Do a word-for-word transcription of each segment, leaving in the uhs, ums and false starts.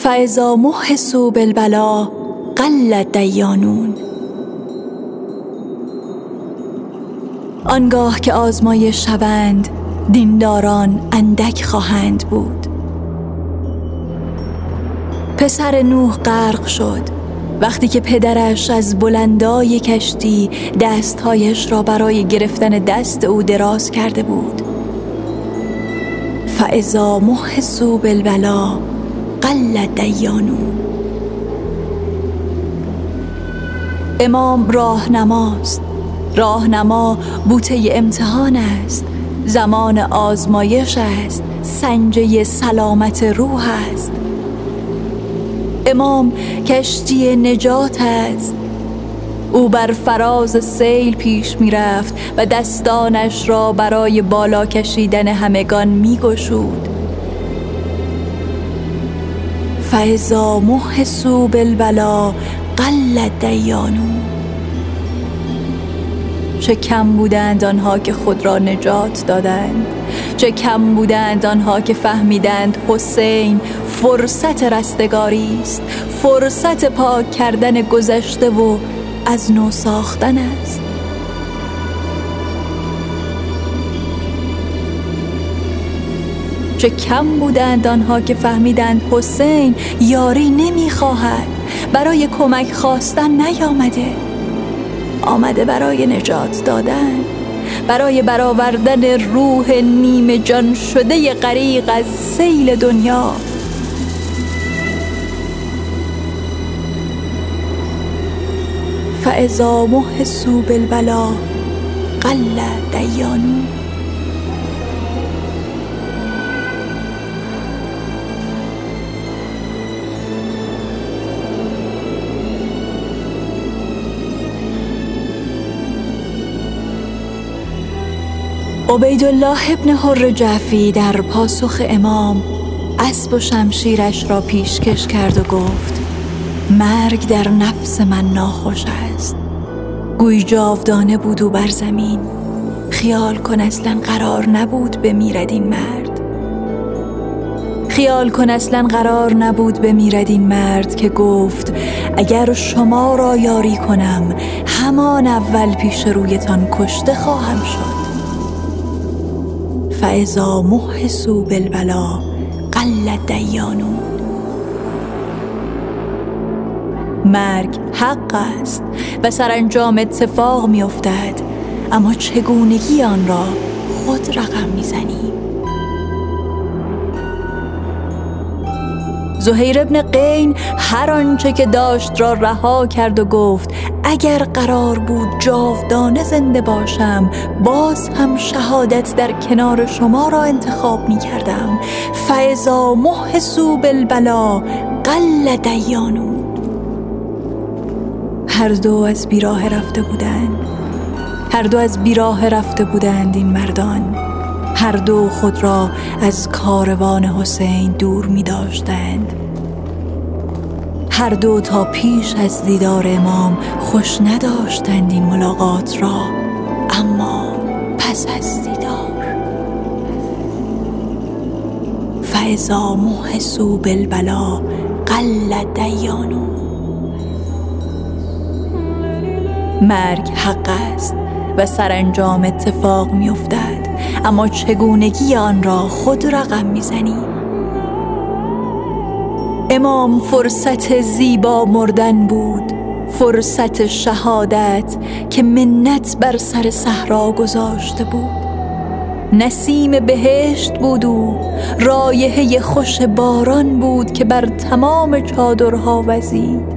فاذا محسوا بالبلا قل الدیانون. آنگاه که آزمایش شوند دینداران اندک خواهند بود. پسر نوح غرق شد وقتی که پدرش از بلندای کشتی دستهایش را برای گرفتن دست او دراز کرده بود. فاذا محسوا بالبلا قل الدیانون. امام راهنماست. راهنما بوته امتحان است، زمان آزمایش است، سنجه سلامت روح است. امام کشتی نجات است. او بر فراز سیل پیش می رفت و دستانش را برای بالا کشیدن همگان می گشود. فاذا محسوا بالبلا قل الدیانون. چه کم بودند آنها که خود را نجات دادند، چه کم بودند آنها که فهمیدند حسین فرصت رستگاری است، فرصت پاک کردن گذشته و از نو ساختن است. چه کم بودند آنها که فهمیدند حسین یاری نمیخواهد، برای کمک خواستن نیامده، آمده برای نجات دادن، برای برآوردن روح نیمه جان شده غریق از سیل دنیا. فاذا محسوا بالبلا قل الدیانون. عبیدالله ابن حر جعفی در پاسخ امام اسب و شمشیرش را پیشکش کرد و گفت: مرگ در نفس من ناخوش است. گوی جاودانه بود او بر زمین. خیال کن اصلا قرار نبود بمیرد این مرد. خیال کن اصلا قرار نبود بمیرد این مرد که گفت اگر شما را یاری کنم همان اول پیش رویتان کشته خواهم شد. فاذا محسوا بالبلا قل الدیانون. مرگ حق است و سرانجام اتفاق می افتد، اما چگونگی آن را خود رقم می زنیم. زهیر ابن قین هر آنچه که داشت را رها کرد و گفت اگر قرار بود جاودانه زنده باشم باز هم شهادت در کنار شما را انتخاب می کردم. فاذا محسوا بالبلا قل دیانون. هر دو از بیراه رفته بودند. هر دو از بیراه رفته بودند این مردان. هر دو خود را از کاروان حسین دور می داشتند. هر دو تا پیش از دیدار امام خوش نداشتند این ملاقات را، اما پس از دیدار فاذا محسوا بالبلا قل دیانون. مرگ حق است و سرانجام اتفاق می افتد، اما چگونگی آن را خود رقم می زنی. امام فرصت زیبا مردن بود، فرصت شهادت که منت بر سر صحرا گذاشته بود. نسیم بهشت بود او، رایحه خوش باران بود که بر تمام چادرها وزید.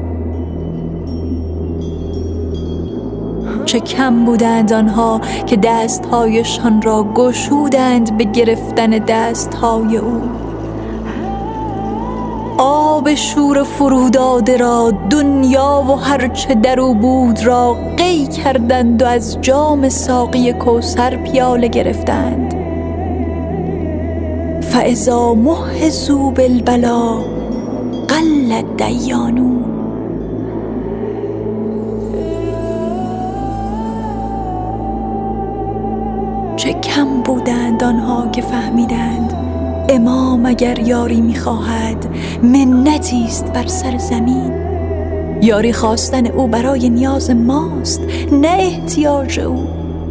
چه کم بودند آنها که دستهایشان را گشودند به گرفتن دستهای او. آب شور فروداده را، دنیا و هرچه در او بود را قی کردند و از جام ساقی کوثر پیاله گرفتند. فاذا محسوا بالبلا قل الدیانون. چه کم بودند آنها که فهمیدند امام اگر یاری می‌خواهد منتی است بر سر زمین. یاری خواستن او برای نیاز ماست، نه احتیاج او.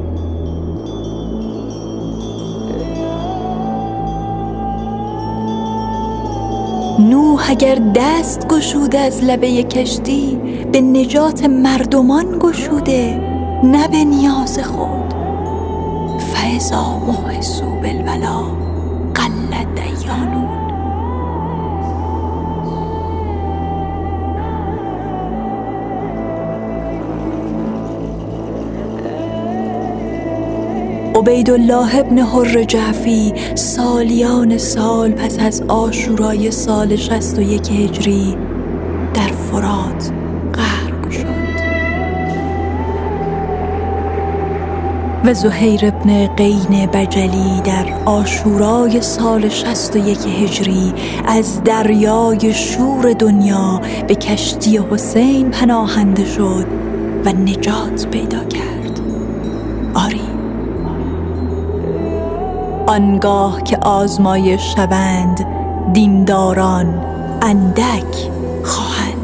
نوح اگر دست گشوده از لبه کشتی، به نجات مردمان گشوده، نه به نیاز خود. فاذا محسوا بالولا قل دیانون. عبیدالله ابن حر جعفی سالیان سال پس از عاشورای سال شصت و یک هجری در فرات غرق شد و زهیر ابن قین بجلی در عاشورای سال شصت و یک هجری از دریای شور دنیا به کشتی حسین پناهنده شد و نجات پیدا کرد. آری، آنگاه که آزمایش شوند دینداران اندک خواهند